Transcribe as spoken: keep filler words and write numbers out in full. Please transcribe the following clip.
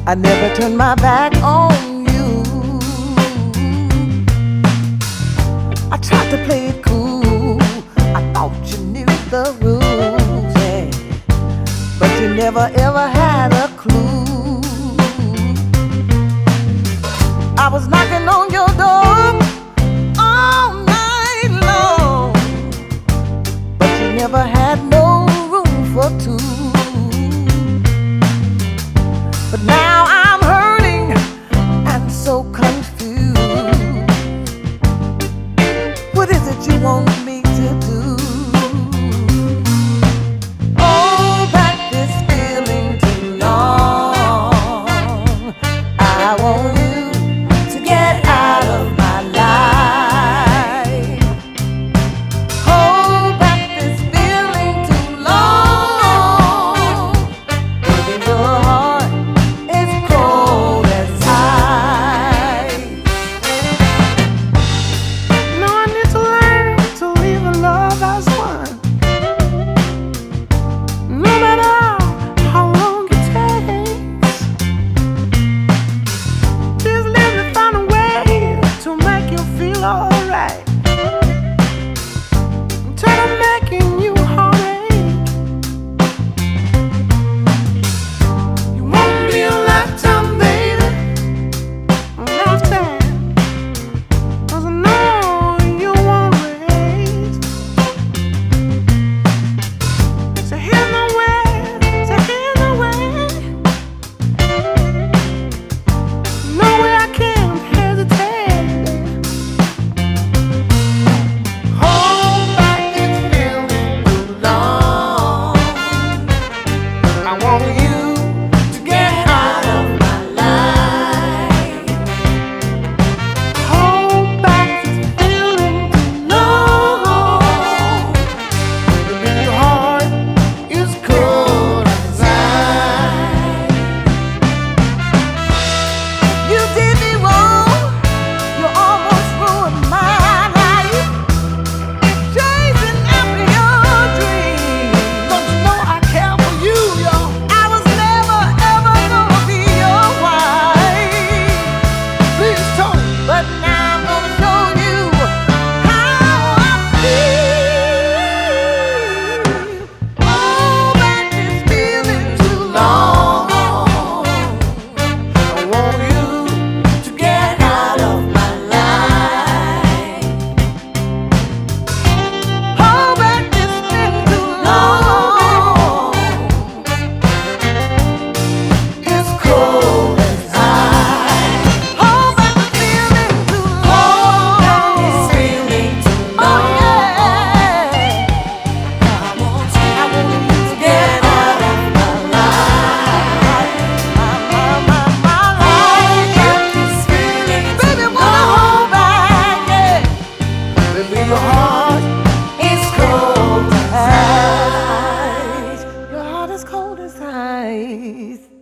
I never turned my back on you. I tried to play it cool. I thought you knew the rules, yeah. But you never ever had a clue. I was knocking on your door all night long, but you never had no room for two. But now I'm hurting and so confused. What is it you want me to do? Hold back this feeling too long. I want you to get out of my life. Hold back this feeling too long. Baby, your heart is cold as ice. No, I need to learn to leave a love as one. No matter how long it takes, just let me find a way to make you feel alright. I'm tired of making you heartache. You won't be a lifetime, baby, a lifetime. 'Cause I know you won't wait. So here's my way, so here's my way. No way I can't hesitate. Hold back this feeling too long. I want you to get out of my life. Hold back this feeling too long. Baby, your heart is cold as ice. You did me wrong. You almost ruined my life. Chasing after your dreams. Don't you know I care for you, yo? I was never ever gonna be your wife. Please, Tony. But now I'm gonna show you how I feel. Hold back this feeling too long. I want you to get out of my life. Hold back this feeling too long. It's cold as ice. Hold back the feeling too long. Hold back this feeling too long. Oh yeah. I want you, I want you to get out of my life. My, my, my, my life. Hold back this feeling too long. Baby, wanna hold back, yeah. Baby, your heart is cold as ice. Your heart is cold as ice.